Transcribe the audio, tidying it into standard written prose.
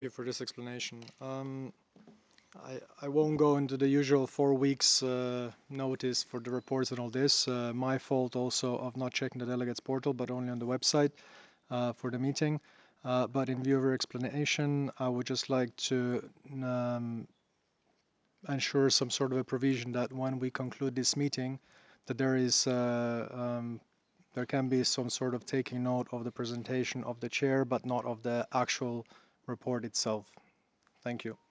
you for this explanation. I won't go into the usual 4 weeks notice for the reports and all this. My fault also of not checking the delegates portal, but only on the website for the meeting. But in view of your explanation, I would just like to ensure some sort of a provision that when we conclude this meeting, that there can be some sort of taking note of the presentation of the chair, but not of the actual report itself. Thank you.